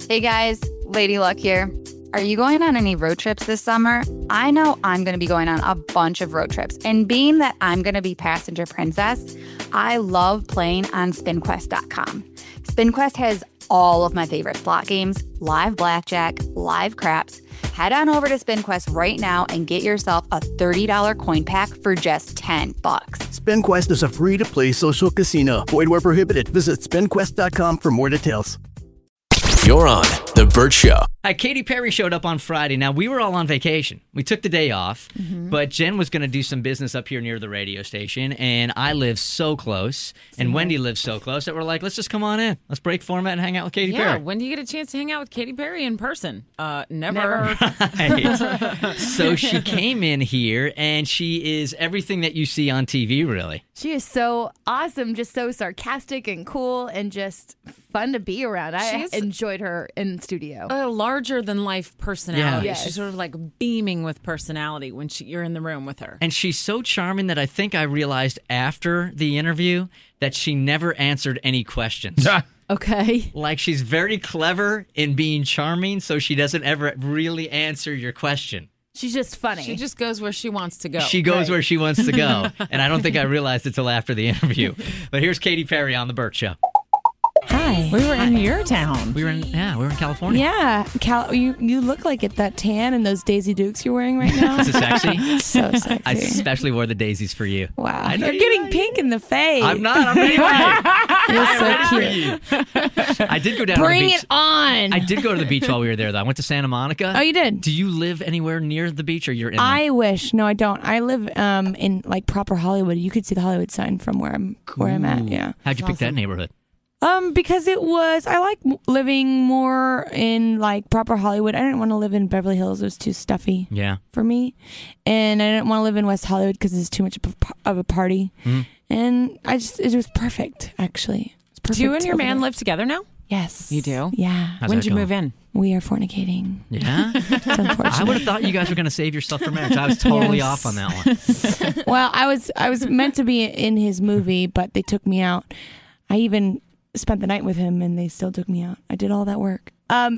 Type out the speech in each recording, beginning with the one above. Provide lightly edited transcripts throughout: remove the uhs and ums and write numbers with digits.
Hey guys, Lady Luck here. Are you going on any road trips this summer? I know I'm going to be going on a bunch of road trips. And being that I'm going to be passenger princess, I love playing on SpinQuest.com. SpinQuest has all of my favorite slot games, live blackjack, live craps. Head on over to SpinQuest right now and get yourself a $30 coin pack for just $10. SpinQuest is a free-to-play social casino. Void where prohibited. Visit SpinQuest.com for more details. You're on The Bert Show. Hi, Katy Perry showed up on Friday. Now, we were all on vacation. We took the day off, but Jen was going to do some business up here near the radio station, and I live so close, and Wendy lives so close that we're like, let's just come on in. Let's break format and hang out with Katy Perry. Yeah, when do you get a chance to hang out with Katy Perry in person? Never. Right. So she came in here, and she is everything that you see on TV, really. She is so awesome, just so sarcastic and cool and just fun to be around. I enjoyed her in studio. A larger-than-life personality. Yeah. Yes. She's sort of like beaming with personality when you're in the room with her. And she's so charming that I think I realized after the interview that she never answered any questions. Okay. Like, she's very clever in being charming, so she doesn't ever really answer your question. She's just funny. She just goes where she wants to go. She goes where she wants to go. And I don't think I realized it till after the interview. But here's Katy Perry on The Bert Show. Hi. We were in your town. We were in California. Yeah. You look like it, that tan and those Daisy Dukes you're wearing right now. Is it sexy? So sexy. I especially wore the daisies for you. Wow. I know You're you getting like pink in the face. I'm not. I'm ready for you. You're so cute. I did go down Bring to the beach. it on. I did go to the beach while we were there, though. I went to Santa Monica. Oh, you did? Do you live anywhere near the beach, or you're in I wish. No, I don't. I live in like proper Hollywood. You could see the Hollywood sign from where I'm at. Yeah. How'd you pick that neighborhood? Because I like living more in like proper Hollywood. I didn't want to live in Beverly Hills. It was too stuffy for me. And I didn't want to live in West Hollywood because it's too much of a party. And it was perfect, actually. It's perfect. Do you and your man live together now? Yes. You do? Yeah. When did you move in? We are fornicating. Yeah? It's unfortunate. I would have thought you guys were going to save yourself for marriage. I was totally off on that one. Well, I was meant to be in his movie, but they took me out. I even spent the night with him, and they still took me out. I did all that work.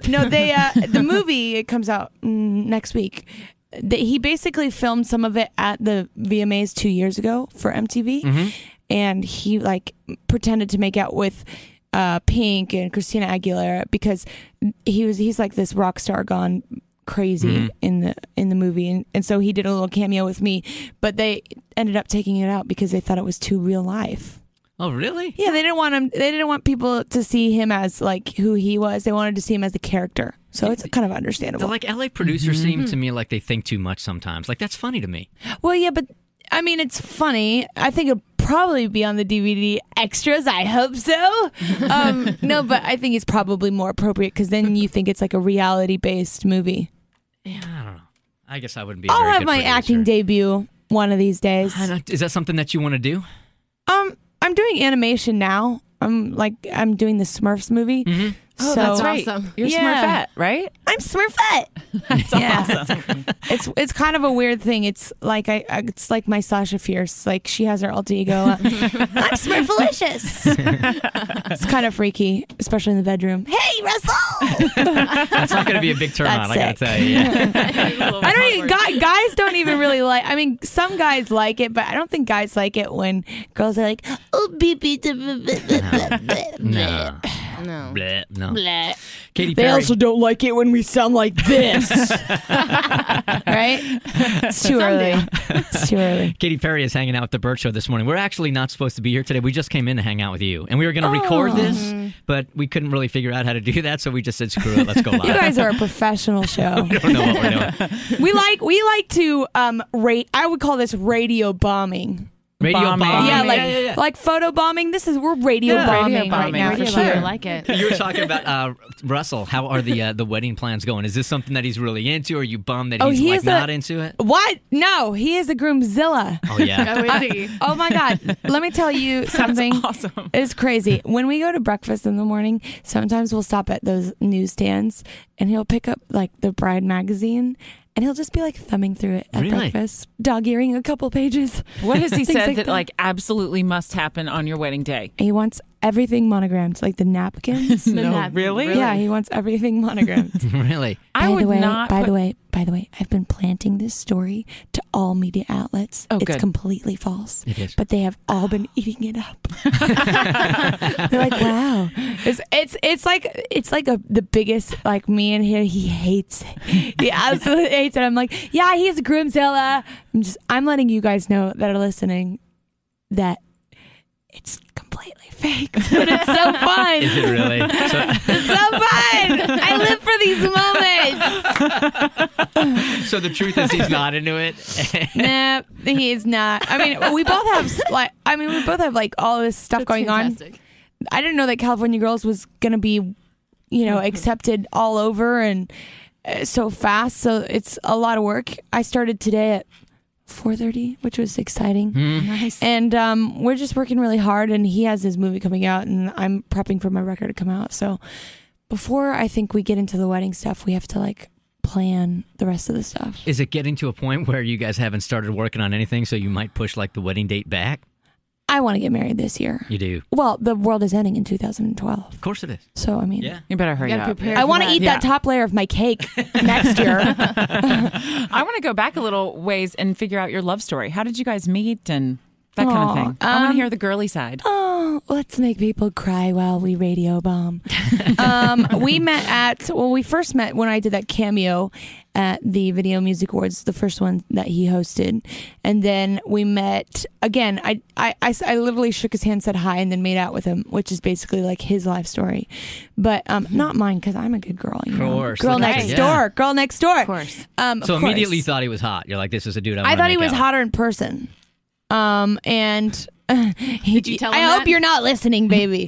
The movie, it comes out next week. He basically filmed some of it at the VMAs 2 years ago for MTV, and he like pretended to make out with Pink and Christina Aguilera because he's like this rock star gone crazy in the movie, and so he did a little cameo with me, but they ended up taking it out because they thought it was too real life. Oh, really? Yeah, they didn't want people to see him as like who he was. They wanted to see him as a character. So it's kind of understandable. Like LA producers seem to me like they think too much sometimes. Like, that's funny to me. Well, yeah, but I mean, it's funny. I think it'll probably be on the DVD extras. I hope so. No, but I think it's probably more appropriate because then you think it's like a reality-based movie. Yeah, I don't know. I guess I wouldn't be a I'll very have good my producer. acting debut one of these days. Is that something that you want to do? I'm doing animation now. I'm doing the Smurfs movie. Oh, so, that's right. Awesome. You're Yeah. Smurfette, right? I'm Smurfette. That's awesome. It's kind of a weird thing. It's like it's like my Sasha Fierce. Like she has her alter ego. I'm Smurfelicious. It's kind of freaky, especially in the bedroom. Hey, Russell. That's not going to be a big turn on. I got to tell you. Yeah. I don't even, guys don't even really like. I mean, some guys like it, but I don't think guys like it when girls are like, oh, beep beep. No. No. Bleh, no. Bleh. Katy They Perry. also don't like it when we sound like this. Right? It's too early. It's too early. Katy Perry is hanging out with the Bert Show this morning. We're actually not supposed to be here today. We just came in to hang out with you. And we were going to record this, but we couldn't really figure out how to do that, so we just said, screw it, let's go live. You guys are a professional show. We don't know what we're doing. We like to rate. I would call this radio bombing. Radio bombing. Yeah, like photo bombing. We're radio bombing right now for sure. I like it. You were talking about Russell. How are the wedding plans going? Is this something that he's really into? Or are you bummed that he's not into it? What? No, he is a groomzilla. Oh yeah. Oh my God. Let me tell you something. That's awesome. It's crazy. When we go to breakfast in the morning, sometimes we'll stop at those newsstands and he'll pick up like the Bride magazine. and he'll just be like thumbing through it at Really? breakfast, dog-earing a couple pages. What has he Things said like that that. like absolutely must happen on your wedding day? He wants everything monogrammed, like the napkins. Really? Yeah, he wants everything monogrammed. Really? I would not. By put- the way, I've been planting this story to all media outlets. Oh, it's good. completely false. It is. But they have all been eating it up. They're like, wow. It's like the biggest, like, me and him, he hates it. He absolutely hates it. I'm like, yeah, he's a groomzilla. I'm letting you guys know that are listening that it's completely fake, but it's so fun. Is it really? It's so fun. I live for these moments. So the truth is he's not into it. Nah, he's not. I mean, we both have like all this stuff going on. I didn't know that California Girls was gonna be, accepted all over and so fast. So it's a lot of work. I started today at 4:30, which was exciting. Nice. And we're just working really hard, and he has his movie coming out, and I'm prepping for my record to come out. So before I think we get into the wedding stuff, we have to like plan the rest of the stuff. Is it getting to a point where you guys haven't started working on anything, so you might push like the wedding date back? I want to get married this year. You do? Well, the world is ending in 2012. Of course it is. So, I mean, Yeah. You better hurry You gotta up. prepare I for want to that. eat that top layer of my cake next year. I want to go back a little ways and figure out your love story. How did you guys meet and that kind Aw, of thing? I want to hear the girly side. Oh, let's make people cry while we radio bomb. We first met when I did that cameo at the Video Music Awards, the first one that he hosted. And then we met again. I literally shook his hand, said hi, and then made out with him, which is basically like his life story. But not mine, because I'm a good girl. You know? Course. Girl Look at next you. door. Girl next door. Of course. So immediately you thought he was hot. You're like, this is a dude I want I to thought he make was out. hotter in person. Did you tell him I hope that? you're not listening, baby.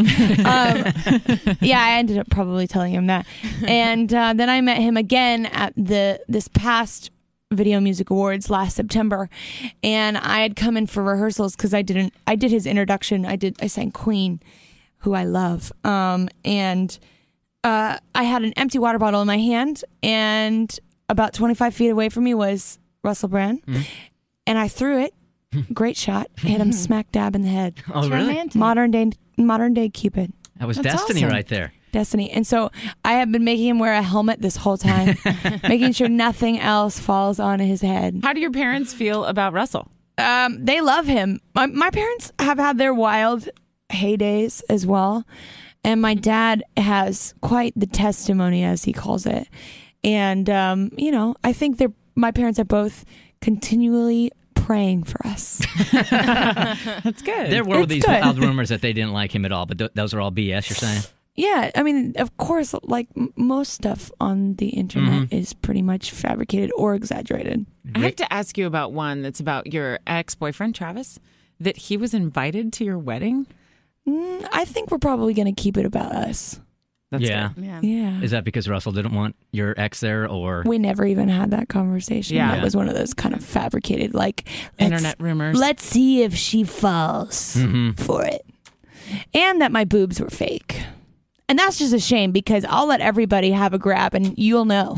Yeah, I ended up probably telling him that. And then I met him again at this past Video Music Awards last September, and I had come in for rehearsals because I did his introduction. I sang Queen, who I love. And I had an empty water bottle in my hand, and about 25 feet away from me was Russell Brand, and I threw it. Great shot. Hit him smack dab in the head. Oh, really? Romantic. Modern day Cupid. That was That's destiny awesome. right there. Destiny. And so I have been making him wear a helmet this whole time, making sure nothing else falls on his head. How do your parents feel about Russell? They love him. My parents have had their wild heydays as well. And my dad has quite the testimony, as he calls it. And, I think my parents are both continually praying for us. That's good. There were It's these good. wild rumors that they didn't like him at all, but those are all BS, you're saying? Yeah, I mean, of course, like most stuff on the internet is pretty much fabricated or exaggerated. I have to ask you about one that's about your ex-boyfriend, Travis, that he was invited to your wedding. I think we're probably going to keep it about us. That's Yeah. good. Yeah. Yeah. Is that because Russell didn't want your ex there, or? We never even had that conversation. Yeah. That was one of those kind of fabricated, like, Internet rumors. Let's see if she falls for it. And that my boobs were fake. And that's just a shame because I'll let everybody have a grab and you'll know.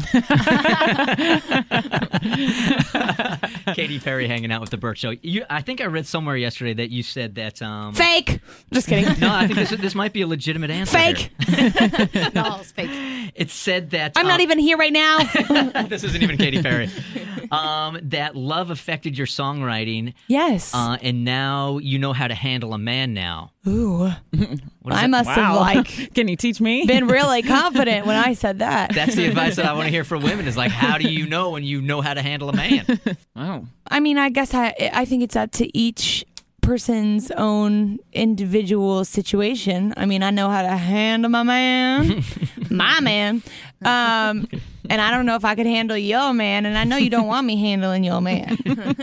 Katy Perry hanging out with the Burt Show. I think I read somewhere yesterday that you said that. Fake. Just kidding. No, I think this might be a legitimate answer. Fake. here. No, it's fake. It said that. I'm not even here right now. This isn't even Katy Perry. That love affected your songwriting, Yes. and now you know how to handle a man now. Ooh. What is I that? must have like Can you teach me? been really confident when I said that. That's the advice that I want to hear from women is like, how do you know when you know how to handle a man? Oh. I mean, I guess I think it's up to each person's own individual situation. I mean, I know how to handle my man, my man. And I don't know if I could handle your man, and I know you don't want me handling your man.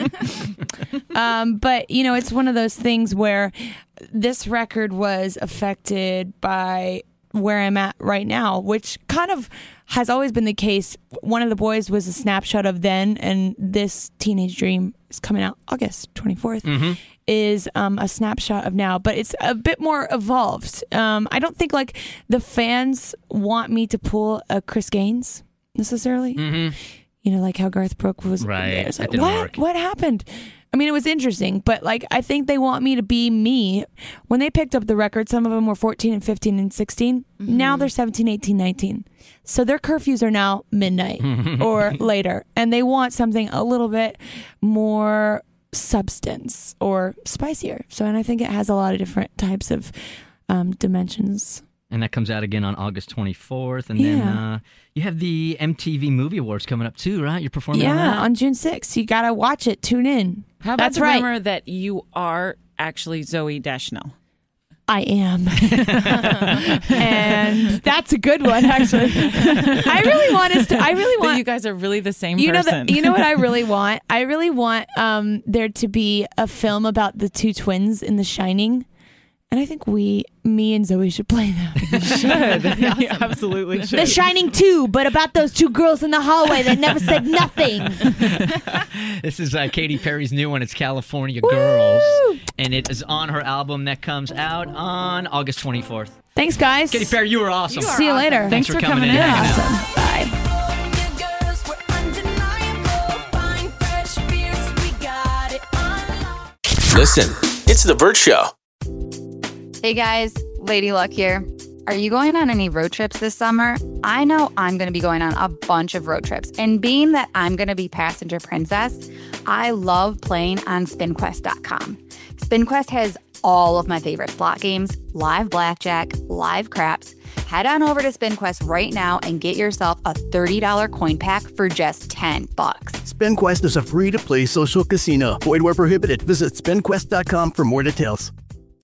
But, it's one of those things where this record was affected by where I'm at right now, which kind of has always been the case. One of the boys was a snapshot of then, and this Teenage Dream is coming out August 24th, is a snapshot of now, but it's a bit more evolved. I don't think like the fans want me to pull a Chris Gaines necessarily. like how Garth Brooks was. Right. It's That like, didn't what? work. What happened? I mean, it was interesting, but like I think they want me to be me. When they picked up the record, some of them were 14 and 15 and 16. Now they're 17, 18, 19. So their curfews are now midnight or later, and they want something a little bit more substance or spicier. So, and I think it has a lot of different types of dimensions. And that comes out again on August 24th. And then you have the MTV Movie Awards coming up too, right? You're performing on that? On June 6th. You got to watch it. Tune in. How about That's the right. rumor that you are actually Zooey Deschanel? I am. And that's a good one, actually. I really want That you guys are really the same person. You know what I really want? I really want there to be a film about the two twins in The Shining. And I think me and Zoe should play that. You absolutely should. The Shining 2, but about those two girls in the hallway that never said nothing. This is Katy Perry's new one. It's California Girls. And it is on her album that comes out on August 24th. Thanks, guys. Katy Perry, you were awesome. See you later. Thanks for coming in. You're Hanging out. awesome. Bye. Listen, it's The Burt Show. Hey guys, Lady Luck here. Are you going on any road trips this summer? I know I'm going to be going on a bunch of road trips. And being that I'm going to be passenger princess, I love playing on SpinQuest.com. SpinQuest has all of my favorite slot games, live blackjack, live craps. Head on over to SpinQuest right now and get yourself a $30 coin pack for just $10. SpinQuest is a free-to-play social casino. Void where prohibited. Visit SpinQuest.com for more details.